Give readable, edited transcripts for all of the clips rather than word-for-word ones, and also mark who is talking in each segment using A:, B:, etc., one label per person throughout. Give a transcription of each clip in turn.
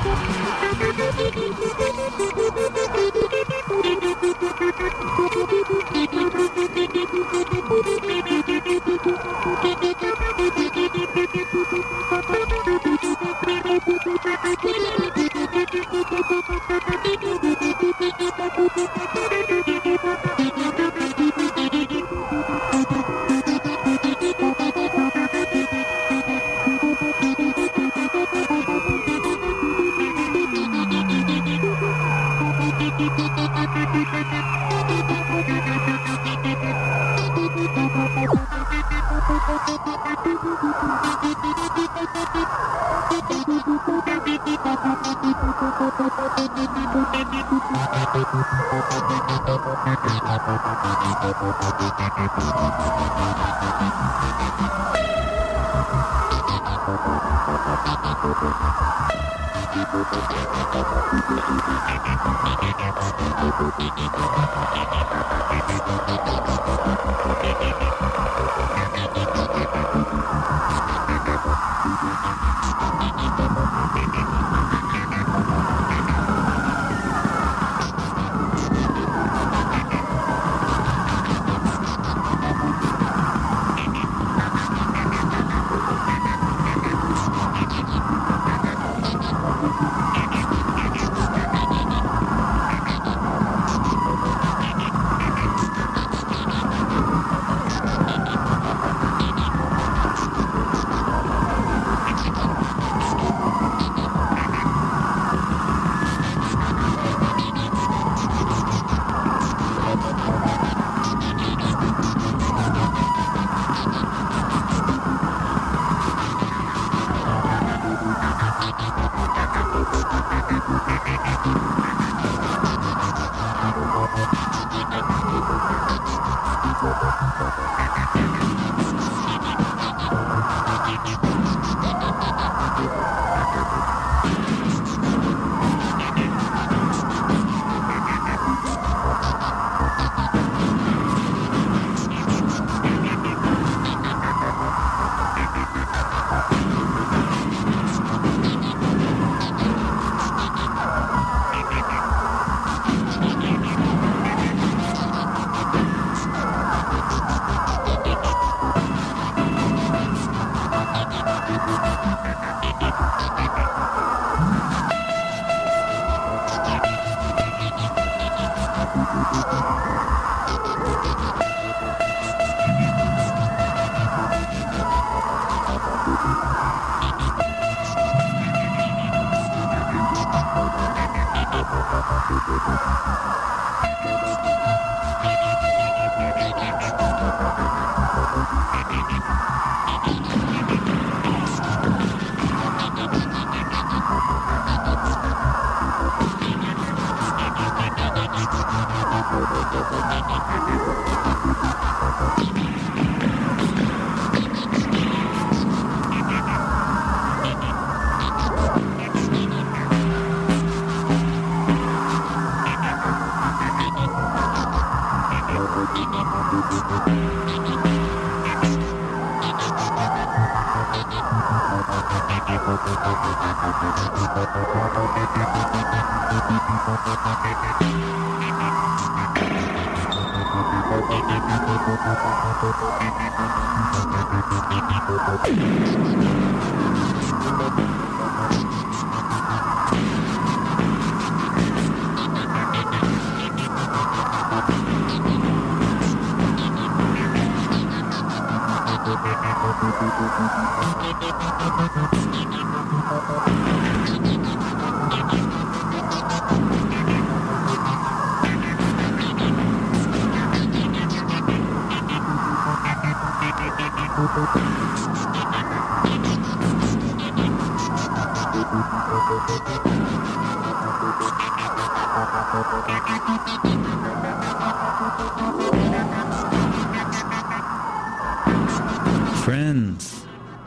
A: Friends,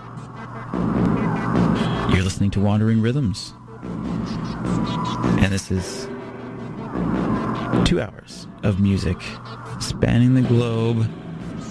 A: you're listening to Wandering Rhythms, and this is 2 hours of music spanning the globe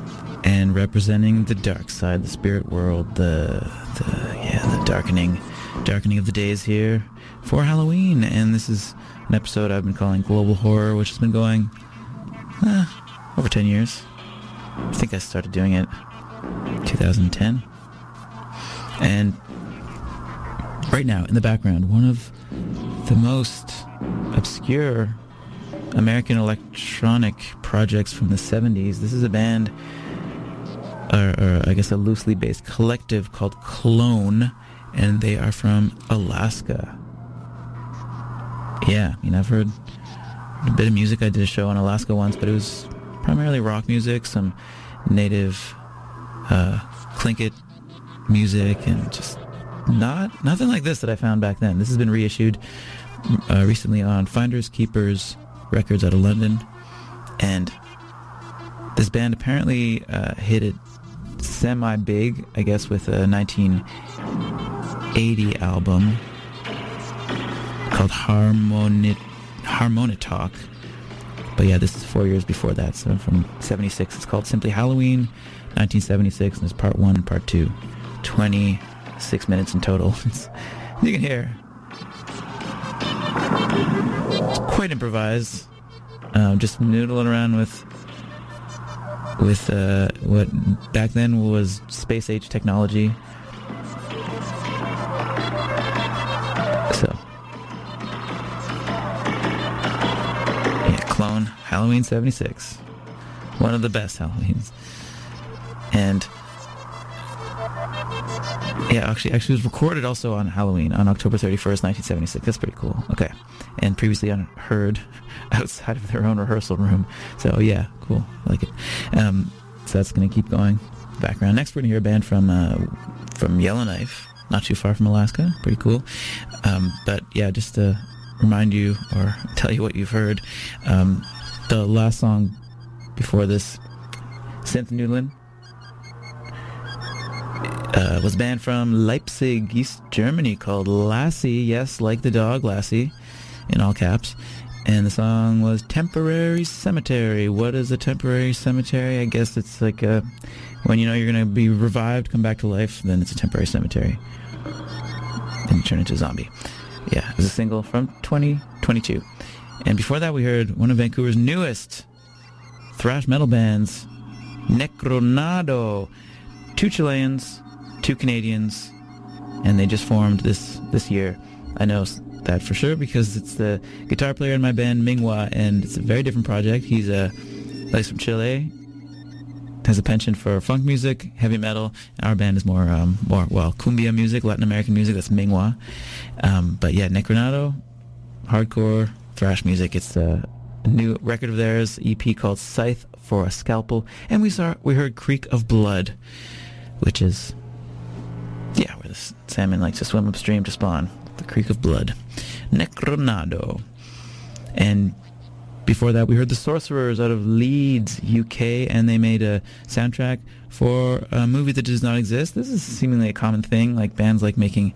A: and representing the dark side, the spirit world, the darkening Darkening of the Days here for Halloween, and this is an episode I've been calling Global Horror, which has been going over 10 years. I think I started doing it 2010. And right now, in the background, one of the most obscure American electronic projects from the 70s. This is a band, or I guess a loosely based collective called Clone, and they are from Alaska. Yeah, I mean, I've heard a bit of music. I did a show in Alaska once, but it was primarily rock music, some native Tlingit music, and just nothing like this that I found back then. This has been reissued recently on Finders Keepers Records out of London, and this band apparently hit it semi-big, I guess, with a 1980 album called Harmonitalk. But yeah, this is 4 years before that, so from 76. It's called simply Halloween, 1976, and it's part 1 and part 2. 26 minutes in total. You can hear it's quite improvised. Just noodling around with what back then was space age technology. So yeah, Clone, Halloween 76, one of the best Halloweens. And yeah, actually it was recorded also on Halloween, on October 31st, 1976. That's pretty cool. Okay. And previously unheard outside of their own rehearsal room. So yeah, cool. I like it. So that's going to keep going. Background. Next, we're going to hear a band from Yellowknife, not too far from Alaska. Pretty cool. But yeah, just to remind you or tell you what you've heard, the last song before this, Synth Noodlin', was a band from Leipzig, East Germany, called Lassie. Yes, like the dog, Lassie, in all caps. And the song was Temporary Cemetery. What is a temporary cemetery? I guess it's like when you know you're going to be revived, come back to life, then it's a temporary cemetery. Then you turn into a zombie. Yeah, it was a single from 2022. And before that, we heard one of Vancouver's newest thrash metal bands, Necronado. 2 Chileans, 2 Canadians, and they just formed this year. I know that for sure because it's the guitar player in my band, Mingwa, and it's a very different project. He's he's from Chile, has a penchant for funk music, heavy metal. Our band is more cumbia music, Latin American music. That's Mingwa. But yeah, Necronado, hardcore thrash music. It's a new record of theirs, EP called Scythe for a Scalpel, and we heard Creek of Blood, which is, yeah, where the salmon likes to swim upstream to spawn. The Creek of Blood. Necronado. And before that, we heard the Sorcerers out of Leeds, UK, and they made a soundtrack for a movie that does not exist. This is seemingly a common thing, like bands like making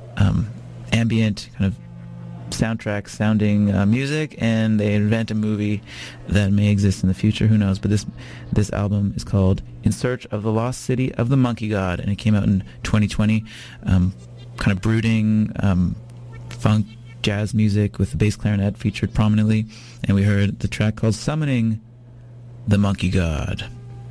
A: ambient kind of soundtrack sounding music, and they invent a movie that may exist in the future. Who knows? But this album is called In Search of the Lost City of the Monkey God, and it came out in 2020. Kind of brooding funk jazz music with the bass clarinet featured prominently, and we heard the track called Summoning the Monkey God.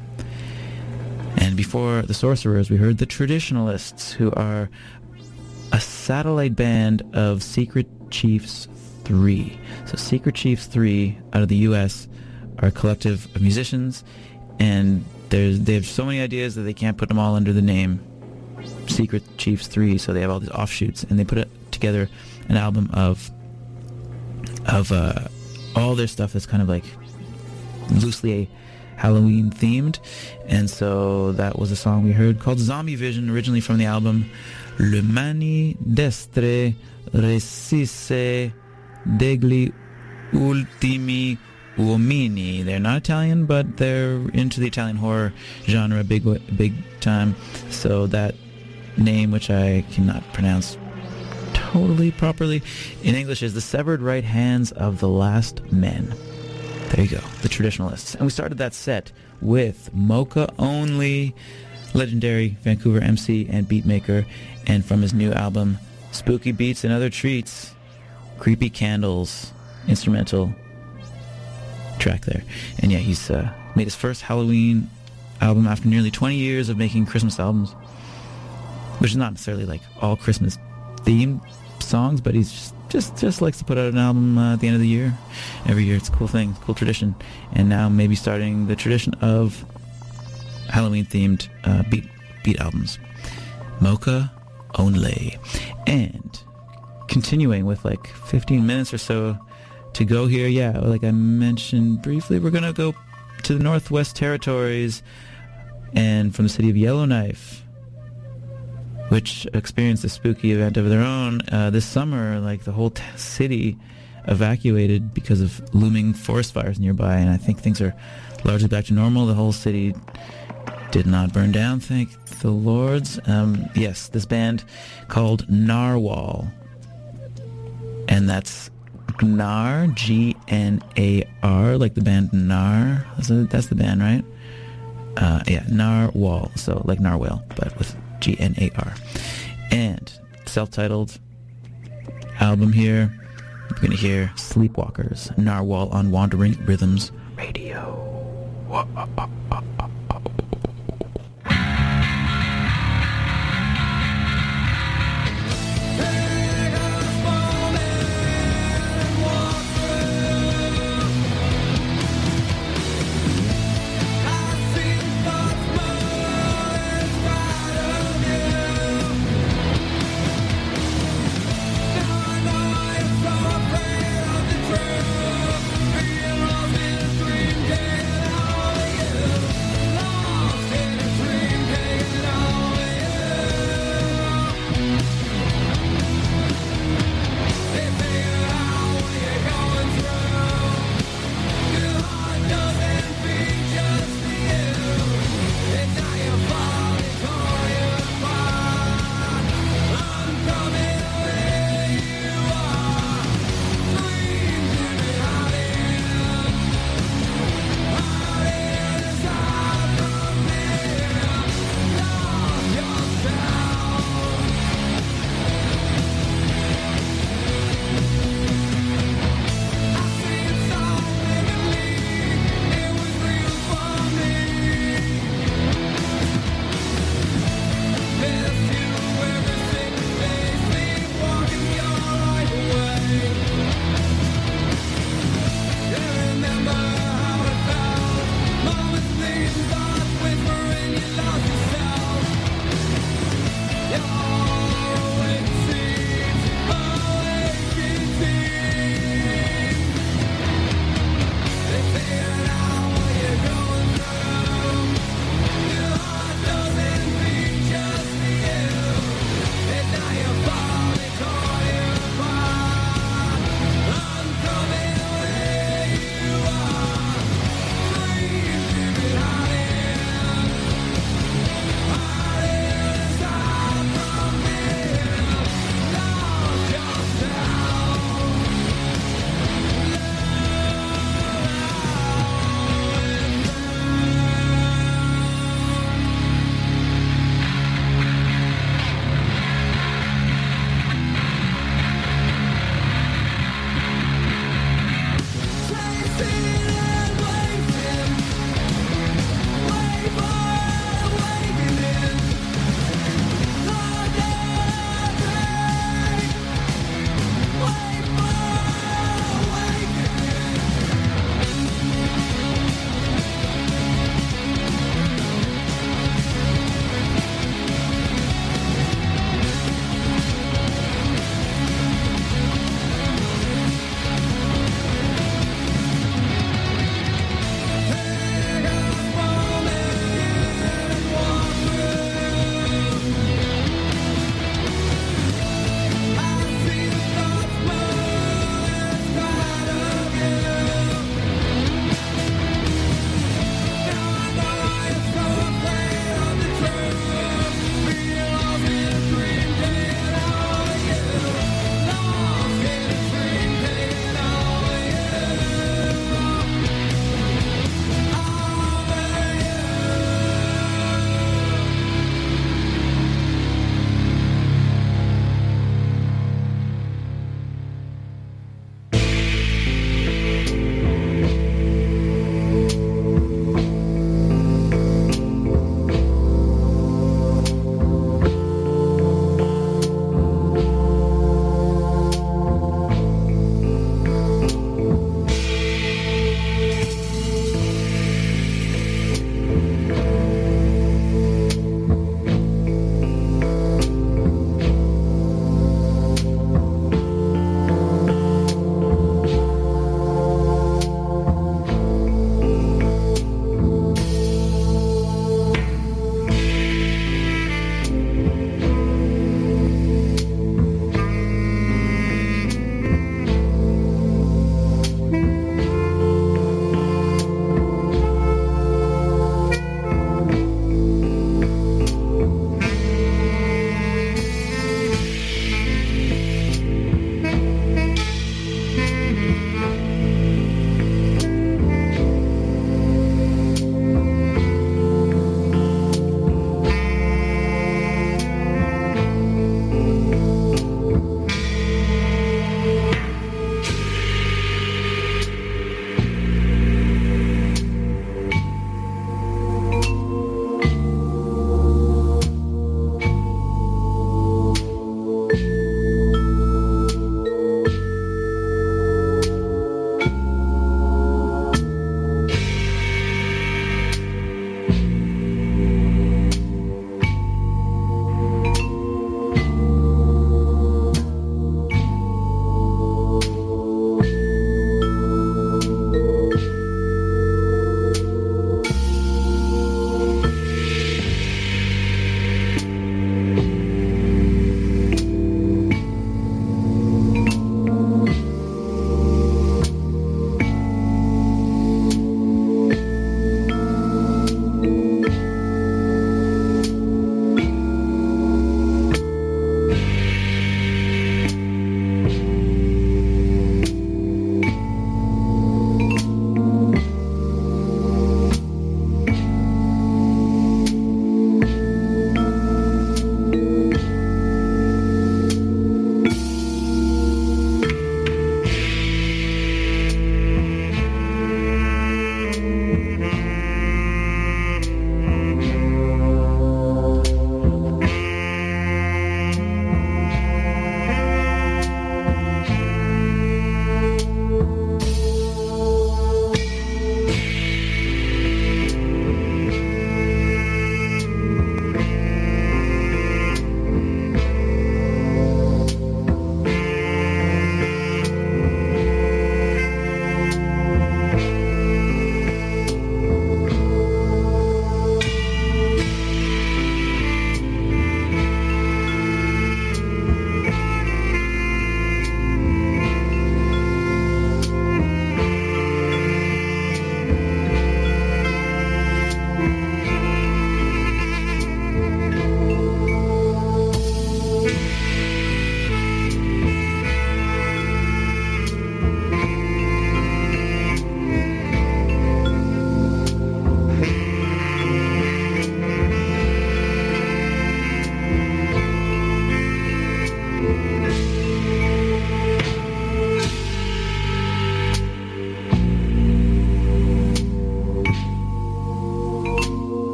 A: And before the Sorcerers, we heard the Traditionalists, who are a satellite band of Secret Chiefs 3. So Secret Chiefs 3 out of the US are a collective of musicians, and they have so many ideas that they can't put them all under the name Secret Chiefs 3, so they have all these offshoots, and they put it together an album of all their stuff that's kind of like loosely Halloween themed. And so that was a song we heard called Zombie Vision, originally from the album Le Mani Destre Resisse degli Ultimi Uomini. They're not Italian, but they're into the Italian horror genre big time. So that name, which I cannot pronounce totally properly in English, is The Severed Right Hands of the Last Men. There you go, the Traditionalists. And we started that set with Mocha Only, legendary Vancouver MC and beatmaker, and from his new album Spooky Beats and Other Treats. Creepy Candles. Instrumental track there. And yeah, he's made his first Halloween album after nearly 20 years of making Christmas albums, which is not necessarily like all Christmas themed songs, but he's just likes to put out an album at the end of the year. Every year. It's a cool thing, cool tradition. And now maybe starting the tradition of Halloween themed beat albums. Mocha Only. And continuing with like 15 minutes or so to go here. Yeah, like I mentioned briefly, we're going to go to the Northwest Territories and from the city of Yellowknife, which experienced a spooky event of their own this summer. Like the whole city evacuated because of looming forest fires nearby, and I think things are largely back to normal. The whole city did not burn down, thank the lords. Yes, this band called Narwhal, and that's Gnar, Gnar, like the band Nar. That's the band, right? Yeah, Narwhal, so like Narwhal, but with Gnar. And self-titled album here. We're going to hear Sleepwalkers, Narwhal on Wandering Rhythms Radio.
B: Yeah.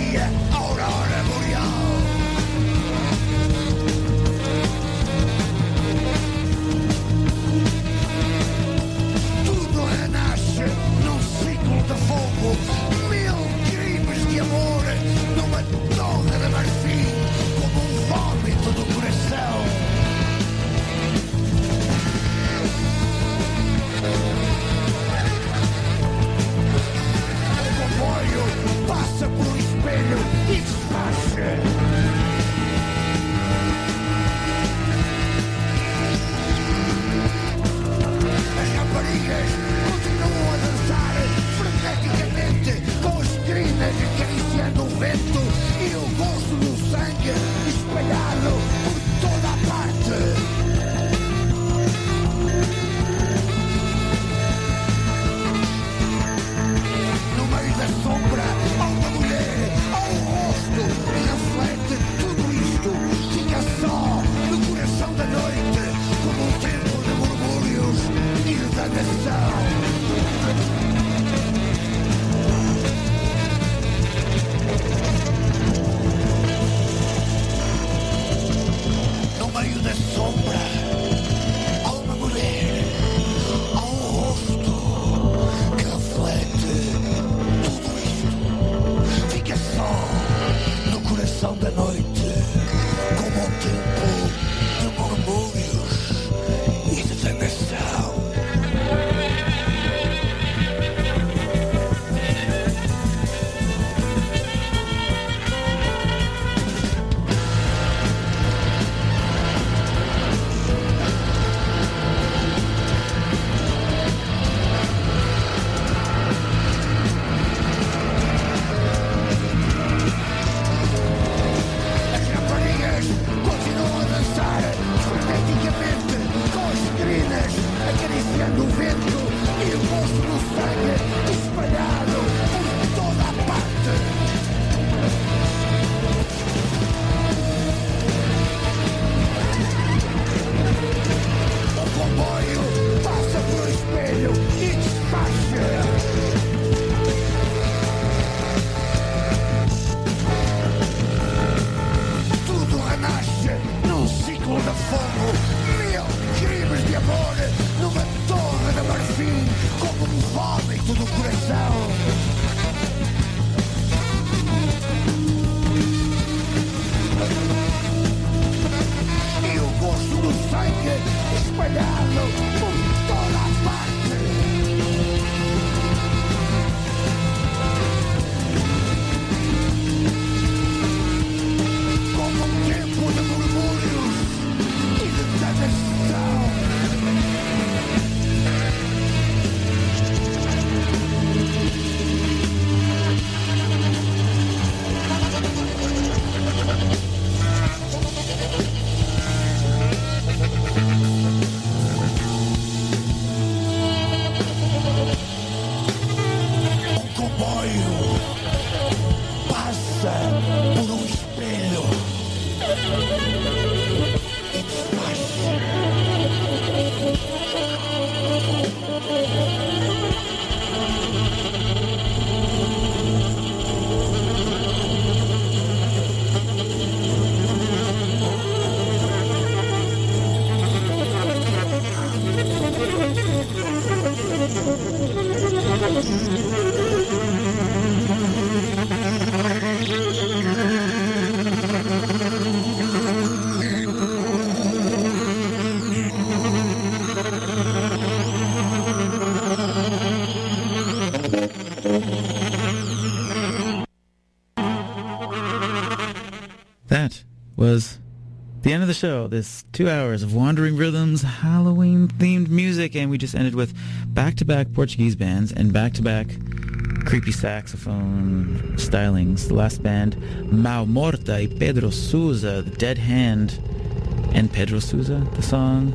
A: That was the end of the show. This 2 hours of Wandering Rhythms, Halloween-themed music, and we just ended with back-to-back Portuguese bands and back-to-back creepy saxophone stylings. The last band, Mau Morta y Pedro Sousa, The Dead Hand, and Pedro Sousa, the song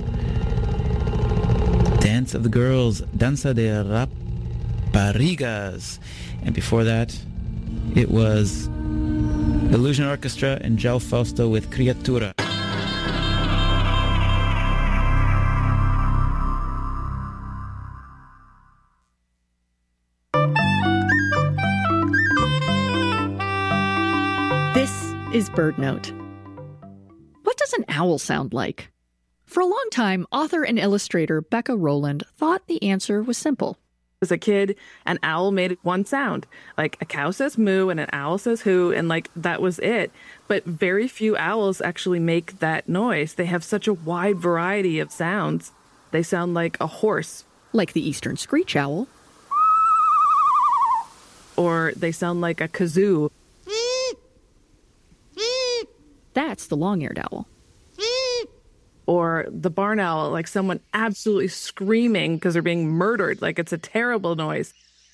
A: Dance of the Girls, Danza de Raparigas. And before that, it was Illusion Orchestra and João Fausto with Criatura.
B: is BirdNote. What does an owl sound like? For a long time, author and illustrator Becca Rowland thought the answer was simple.
C: As a kid, an owl made one sound. Like a cow says moo and an owl says hoo, and like that was it. But very few owls actually make that noise. They have such a wide variety of sounds. They sound like a horse.
B: Like the eastern screech owl.
C: Or they sound like a kazoo.
B: That's the long-eared owl.
C: Or the barn owl, like someone absolutely screaming because they're being murdered. Like it's a terrible noise.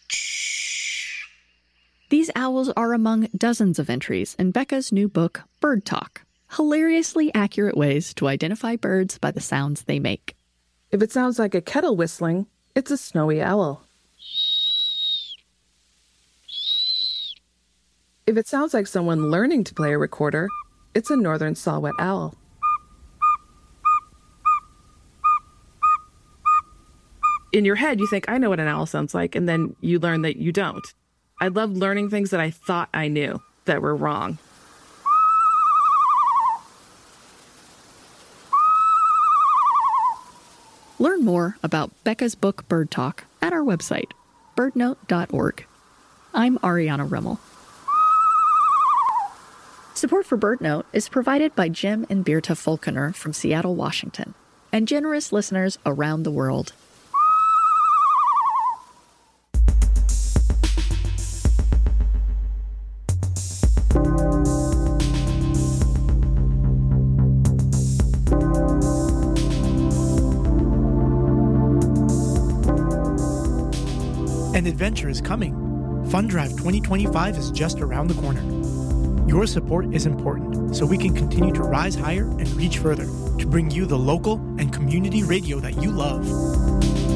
B: These owls are among dozens of entries in Becca's new book, Bird Talk. Hilariously accurate ways to identify birds by the sounds they make.
C: If it sounds like a kettle whistling, it's a snowy owl. If it sounds like someone learning to play a recorder, it's a northern saw-whet owl. In your head, you think, I know what an owl sounds like, and then you learn that you don't. I love learning things that I thought I knew that were wrong.
B: Learn more about Becca's book Bird Talk at our website, birdnote.org. I'm Ariana Remmel. Support for BirdNote is provided by Jim and Birta Fulkener from Seattle, Washington, and generous listeners around the world.
D: An adventure is coming. Fund Drive 2025 is just around the corner. Your support is important so we can continue to rise higher and reach further to bring you the local and community radio that you love.